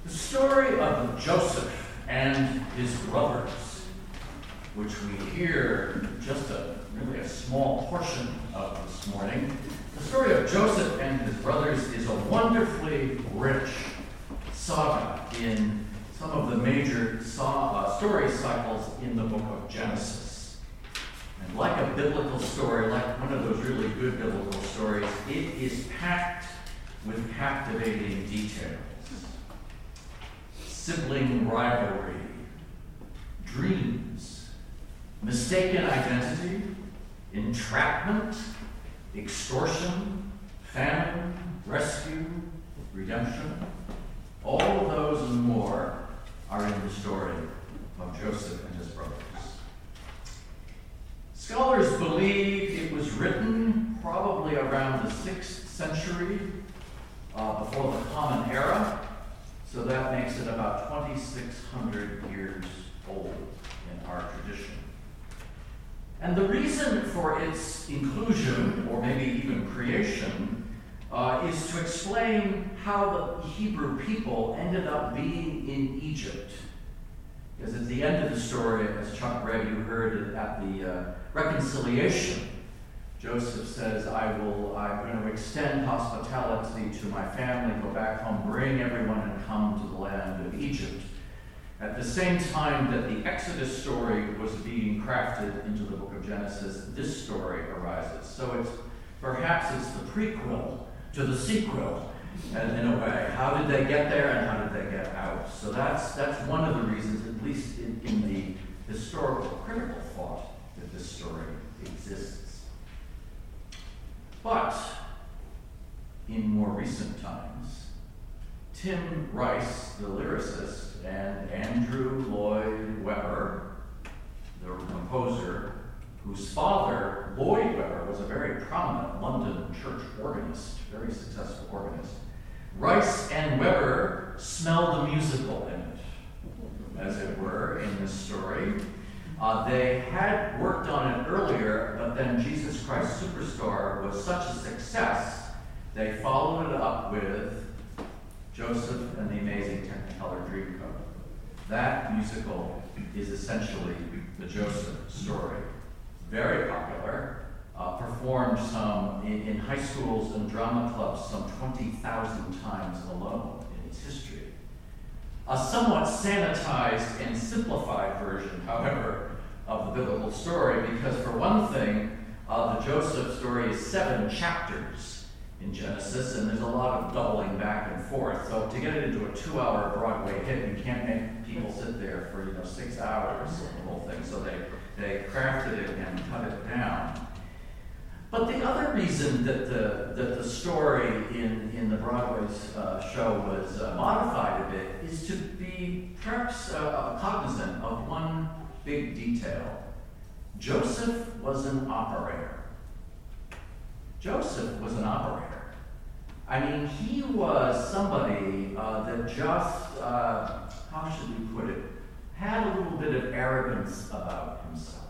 The story of Joseph and his brothers, which we hear just really a small portion of this morning. The story of Joseph and his brothers is a wonderfully rich saga in some of the major story cycles in the book of Genesis. And like a biblical story, like one of those really good biblical stories, it is packed with captivating details. Sibling rivalry, dreams, mistaken identity, entrapment, extortion, famine, rescue, redemption. All of those and more are in the story of Joseph and his brothers. Scholars believe it was written probably around the 6th century before the Common Era, so that makes it about 2,600 years old in our tradition. And the reason for its inclusion, or maybe even creation, is to explain how the Hebrew people ended up being in Egypt. Because at the end of the story, as Chuck read, you heard it at the reconciliation, Joseph says, I'm going to extend hospitality to my family, go back home, bring everyone and come to the land of Egypt. At the same time that the Exodus story was being crafted into the book of Genesis, this story arises. So perhaps it's the prequel to the sequel, in a way. How did they get there and how did they get out? So that's one of the reasons, at least in the historical critical thought, that this story exists. But in more recent times, Tim Rice, the lyricist, and Andrew Lloyd Webber, the composer, whose father, Lloyd Webber, was a very prominent London church organist, very successful organist. Rice and Webber smelled the musical in it, as it were, in this story. They had worked on it earlier, but then Jesus Christ Superstar was such a success, they followed it up with Joseph and the Amazing Technicolor Dreamcoat. That musical is essentially the Joseph story. Very popular, performed some in high schools and drama clubs some 20,000 times alone in its history. A somewhat sanitized and simplified version, however, of the biblical story, because for one thing, the Joseph story is 7 chapters in Genesis, and there's a lot of doubling back and forth. So to get it into a 2-hour Broadway hit, you can't make people sit there for 6 hours, the whole thing. So they crafted it and cut it down. But the other reason that the story in the Broadway's show was modified a bit is to be perhaps cognizant of one big detail. Joseph was an operator. Joseph was an operator. I mean, he was somebody that just, how should we put it, had a little bit of arrogance about himself.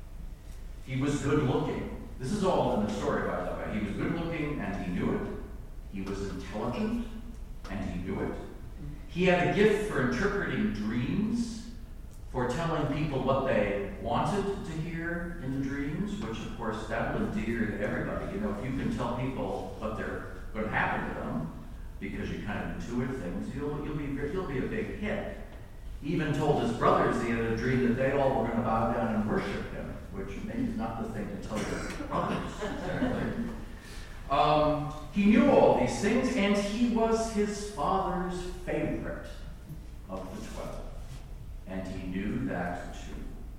He was good looking. This is all in the story, by the way. He was good looking and he knew it. He was intelligent and he knew it. He had a gift for interpreting dreams, for telling people what they wanted to hear in the dreams, which of course that will endear to everybody. If you can tell people what they're going to happen to them because you kind of intuit things, you'll be a big hit. He even told his brothers he had a dream that they all were going to bow down and worship him, which maybe is not the thing to tell your brothers. He knew all these things, and he was his father's favorite of the 12. And he knew that too.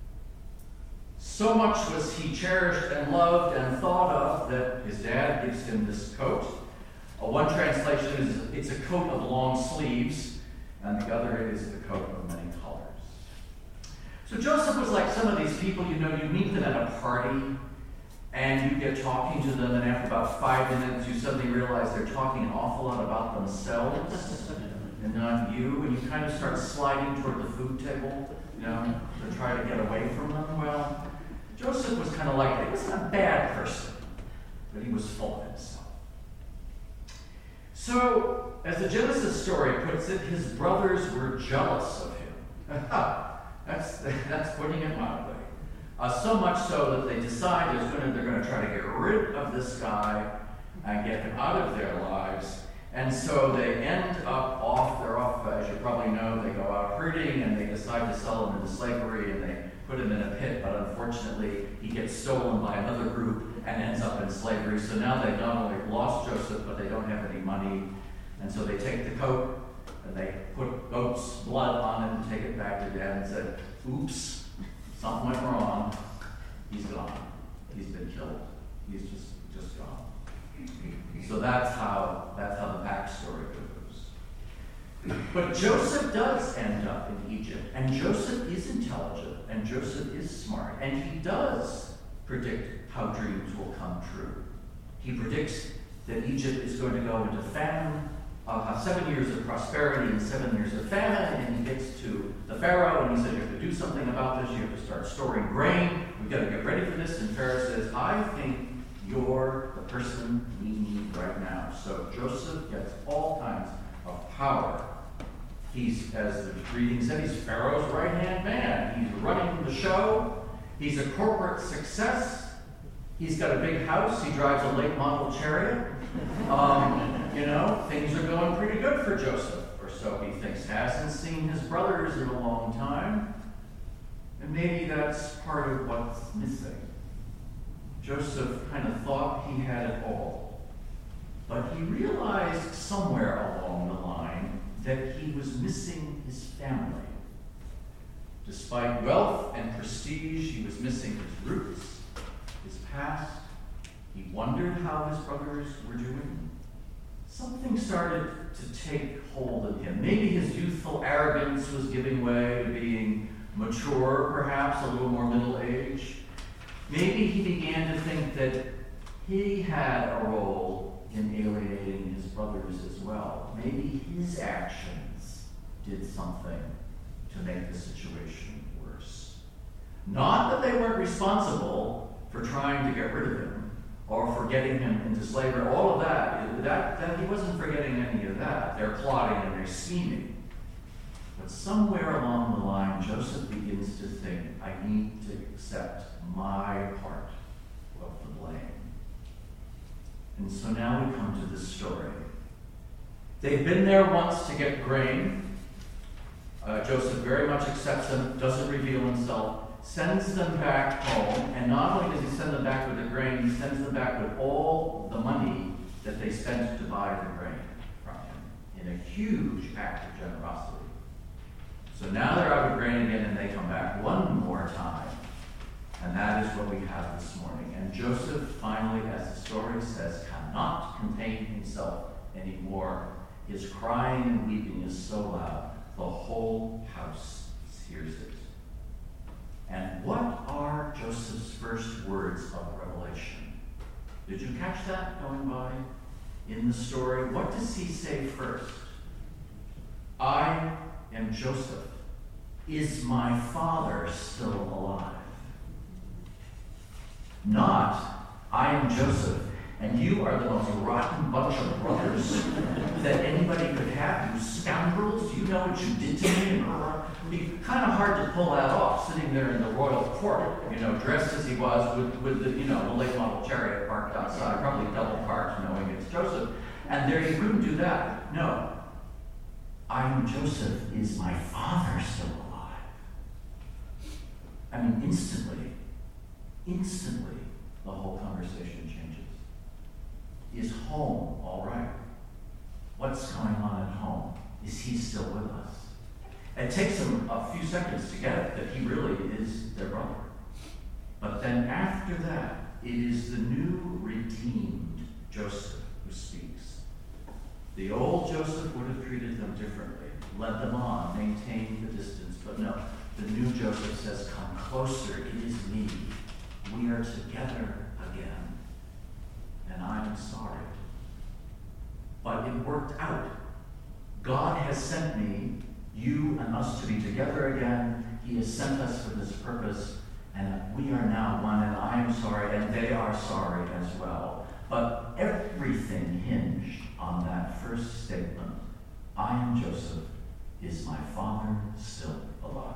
So much was he cherished and loved and thought of that his dad gives him this coat. One translation is, it's a coat of long sleeves, and the other is the coat of many colors. So Joseph was like some of these people, you meet them at a party, and you get talking to them, and after about 5 minutes, you suddenly realize they're talking an awful lot about themselves and not you, and you kind of start sliding toward the food table, to try to get away from them. Well, Joseph was kind of like that. He wasn't a bad person, but he was full of himself. So, as the Genesis story puts it, his brothers were jealous of him. That's putting it mildly. So much so that they decide they're going to try to get rid of this guy and get him out of their lives. And so they end up they're off, as you probably know, they go out herding and they decide to sell him into slavery and they put him in a pit, but unfortunately he gets stolen by another group and ends up in slavery. So now they've not only lost Joseph, but they don't have any money. And so they take the coat and they put goat's blood on it and take it back to Dad and said, oops, something went wrong. He's gone. He's been killed. He's just gone. So that's how the backstory goes. But Joseph does end up in Egypt, and Joseph is intelligent, and Joseph is smart, and he does predict how dreams will come true. He predicts that Egypt is going to go into famine, 7 years of prosperity and 7 years of famine, and he gets to the Pharaoh, and he says, you have to do something about this, you have to start storing grain, we've got to get ready for this, and Pharaoh says, I think you're the person we need right now. So Joseph gets all kinds of power. He's, as the reading said, he's Pharaoh's right-hand man. He's running the show. He's a corporate success. He's got a big house. He drives a late model chariot. Things are going pretty good for Joseph, or so he thinks. Hasn't seen his brothers in a long time. And maybe that's part of what's missing. Joseph kind of thought he had it all, but he realized somewhere along the line that he was missing his family. Despite wealth and prestige, he was missing his roots, his past. He wondered how his brothers were doing. Something started to take hold of him. Maybe his youthful arrogance was giving way to being mature, perhaps a little more middle-aged. Maybe he began to think that he had a role in alienating his brothers as well. Maybe his actions did something to make the situation worse. Not that they weren't responsible for trying to get rid of him or for getting him into slavery. All of that he wasn't forgetting any of that. They're plotting and they're scheming. But somewhere along the line, Joseph begins to think, I need to accept my part of the blame. And so now we come to this story. They've been there once to get grain. Joseph very much accepts them, doesn't reveal himself, sends them back home, and not only does he send them back with the grain, he sends them back with all the money that they spent to buy the grain from him, in a huge act of generosity. So now they're out of grain again, and they come back one more time. And that is what we have this morning. And Joseph finally, as the story says, cannot contain himself anymore. His crying and weeping is so loud, the whole house hears it. And what are Joseph's first words of revelation? Did you catch that going by in the story? What does he say first? I am Joseph. Is my father still alive? Not, I am Joseph, and you are the most rotten bunch of brothers that anybody could have, you scoundrels. You know what you did to me? It'd be kind of hard to pull that off, sitting there in the royal court, dressed as he was with the, the late model chariot parked outside, probably double parked, knowing it's Joseph. And there you couldn't do that. No. I am Joseph. Is my father still alive? I mean, instantly, the whole conversation changes. Is home all right? What's going on at home? Is he still with us? It takes them a few seconds to get it that he really is their brother. But then after that, it is the new redeemed Joseph who speaks. The old Joseph would have treated them differently, led them on, maintained the distance, but no. The new Joseph says, come closer, it is me. We are together again. And I am sorry. But it worked out. God has sent me, you and us, to be together again. He has sent us for this purpose, and we are now one, and I am sorry, and they are sorry as well. But everything hinged on that first statement, I am Joseph, is my father still alive?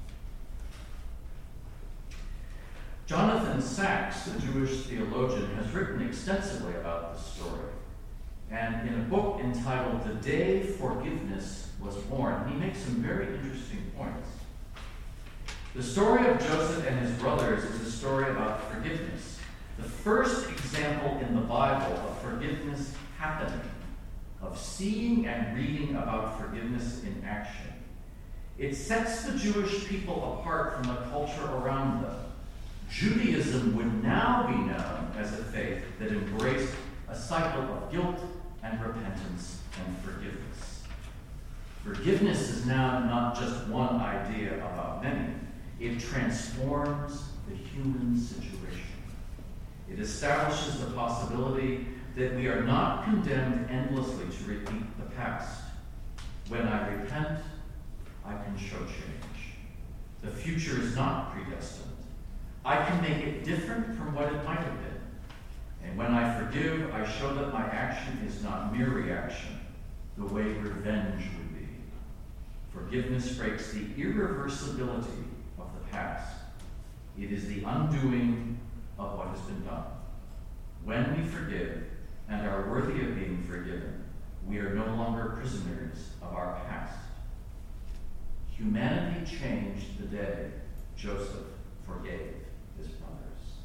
Jonathan Sacks, a Jewish theologian, has written extensively about this story. And in a book entitled The Day Forgiveness Was Born, he makes some very interesting points. The story of Joseph and his brothers is a story about forgiveness. The first example in the Bible of forgiveness happening, of seeing and reading about forgiveness in action. It sets the Jewish people apart from the culture around them. Judaism would now be known as a faith that embraced a cycle of guilt and repentance and forgiveness. Forgiveness is now not just one idea about many. It transforms the human situation. It establishes the possibility that we are not condemned endlessly to repeat the past. When I repent, I can show change. The future is not predestined. I can make it different from what it might have been. And when I forgive, I show that my action is not mere reaction, the way revenge would be. Forgiveness breaks the irreversibility of the past. It is the undoing of what has been done. When we forgive and are worthy of being forgiven, we are no longer prisoners of our past. Humanity changed the day Joseph forgave his brothers.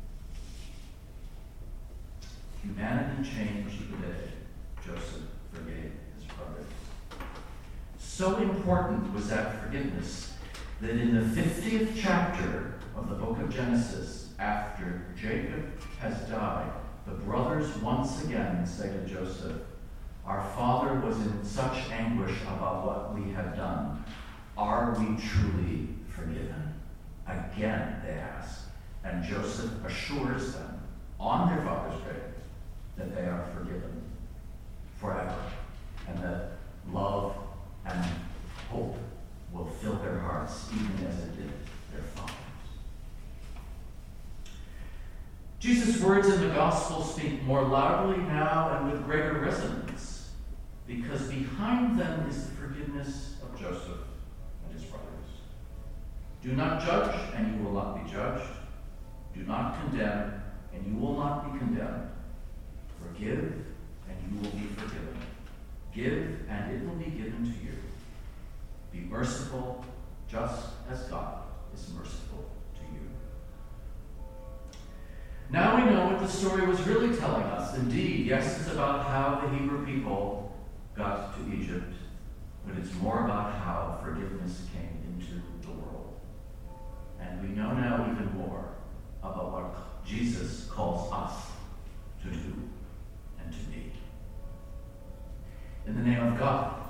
Humanity changed the day Joseph forgave his brothers. So important was that forgiveness that in the 50th chapter of the book of Genesis, after Jacob has died, the brothers once again say to Joseph, our father was in such anguish about what we had done. Are we truly forgiven? Again, they ask. And Joseph assures them on their father's grave that they are forgiven forever, and that love and hope will fill their hearts even as it did their fathers. Jesus' words in the gospel speak more loudly now and with greater resonance, because behind them is the forgiveness of Joseph and his brothers. Do not judge, and you will not be judged. Do not condemn, and you will not be condemned. Forgive, and you will be forgiven. Give, and it will be given to you. Be merciful, just as God is merciful to you. Now we know what the story was really telling us. Indeed, yes, it's about how the Hebrew people got to Egypt, but it's more about how forgiveness came into the world. And we know now even more about what Jesus calls us to do and to be. In the name of God,